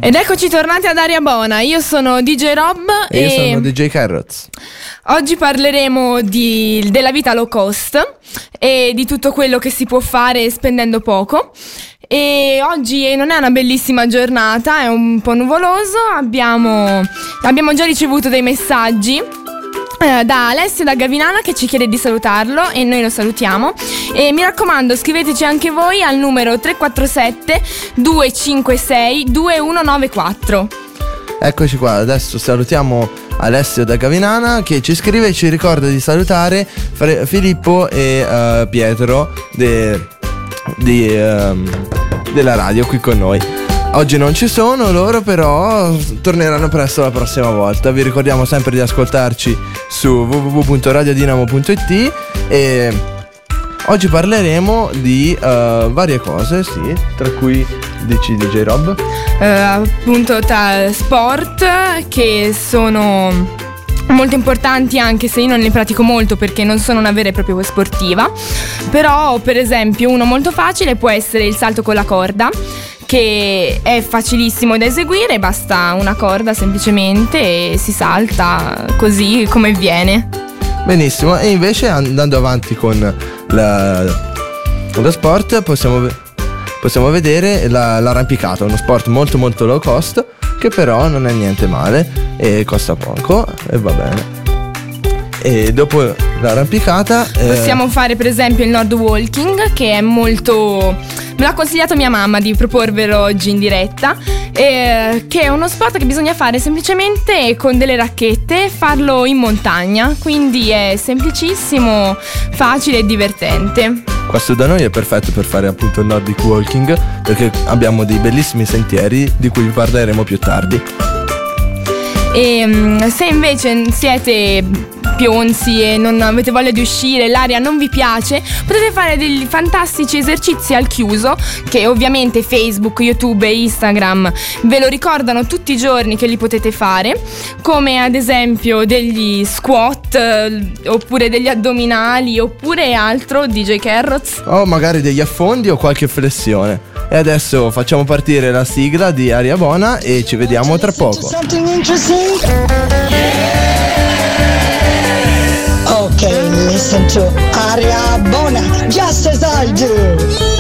Ed eccoci tornati ad Aria Bona. Io sono DJ Rob e io sono DJ Carrots. Oggi parleremo della vita low cost e di tutto quello che si può fare spendendo poco. E oggi non è una bellissima giornata, è un po' nuvoloso. Abbiamo già ricevuto dei messaggi da Alessio da Gavinana che ci chiede di salutarlo e noi lo salutiamo. E mi raccomando, scriveteci anche voi al numero 347 256 2194. Eccoci qua, adesso salutiamo Alessio da Gavinana che ci scrive e ci ricorda di salutare Filippo e Pietro della radio qui con noi. Oggi non ci sono loro, però torneranno presto la prossima volta. Vi ricordiamo sempre di ascoltarci su www.radiodinamo.it e oggi parleremo di varie cose, sì, tra cui dici DJ Rob? Appunto tra sport che sono molto importanti, anche se io non ne pratico molto perché non sono una vera e propria sportiva. Però per esempio uno molto facile può essere il salto con la corda, che è facilissimo da eseguire, basta una corda semplicemente e si salta così come viene. Benissimo, e invece andando avanti con lo sport possiamo vedere l'arrampicata, uno sport molto molto low cost che però non è niente male e costa poco e va bene. E dopo l'arrampicata possiamo fare per esempio il Nord Walking, che è molto... Me l'ha consigliato mia mamma di proporvelo oggi in diretta, che è uno sport che bisogna fare semplicemente con delle racchette e farlo in montagna, quindi è semplicissimo, facile e divertente. Questo da noi è perfetto per fare appunto il Nordic Walking, perché abbiamo dei bellissimi sentieri di cui vi parleremo più tardi. E se invece siete pionzi e non avete voglia di uscire, l'aria non vi piace, potete fare degli fantastici esercizi al chiuso che ovviamente Facebook, YouTube e Instagram ve lo ricordano tutti i giorni che li potete fare, come ad esempio degli squat oppure degli addominali oppure altro, DJ Carrots, o magari degli affondi o qualche flessione. E adesso facciamo partire la sigla di Aria Bona e ci vediamo tra poco. Okay, listen to Aria Bona, just as I do.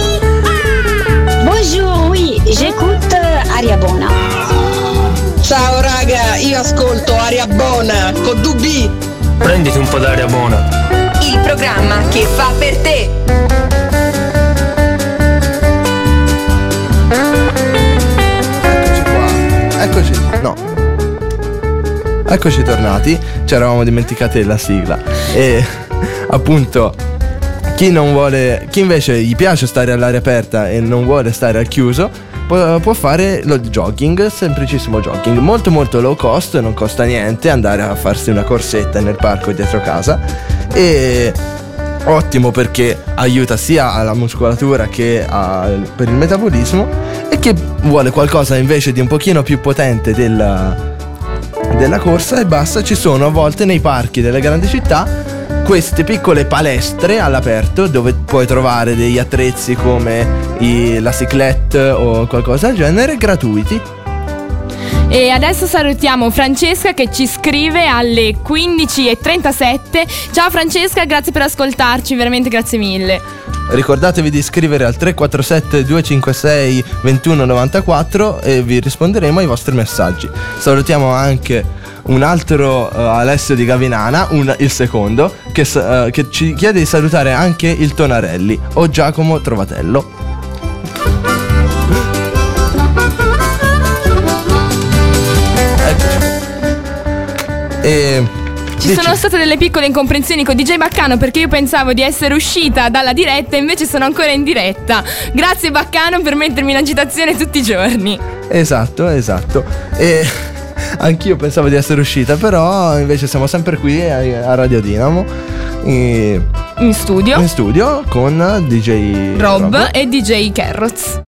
Bonjour, oui, j'écoute Aria Bona. Ciao raga, io ascolto Aria Bona con 2B. Prenditi un po' d'aria buona. Il programma che fa per te. Eccoci tornati, ci eravamo dimenticati della sigla. E appunto chi invece gli piace stare all'aria aperta e non vuole stare al chiuso può fare lo jogging, semplicissimo jogging, molto molto low cost, non costa niente andare a farsi una corsetta nel parco dietro casa e ottimo perché aiuta sia alla muscolatura che per il metabolismo. E chi vuole qualcosa invece di un pochino più potente della corsa e basta, ci sono a volte nei parchi delle grandi città queste piccole palestre all'aperto dove puoi trovare degli attrezzi come la cyclette o qualcosa del genere gratuiti. E adesso salutiamo Francesca che ci scrive alle 15:37. Ciao Francesca, grazie per ascoltarci, veramente grazie mille. Ricordatevi di scrivere al 347 256 2194 e vi risponderemo ai vostri messaggi. Salutiamo anche un altro Alessio di Gavinana, il secondo, che ci chiede di salutare anche il Tonarelli o Giacomo Trovatello. Ci sono state delle piccole incomprensioni con DJ Baccano perché io pensavo di essere uscita dalla diretta e invece sono ancora in diretta. Grazie Baccano per mettermi in agitazione tutti i giorni. Esatto. E anch'io pensavo di essere uscita, però invece siamo sempre qui a Radio Dinamo in studio con DJ Rob e DJ Carrots.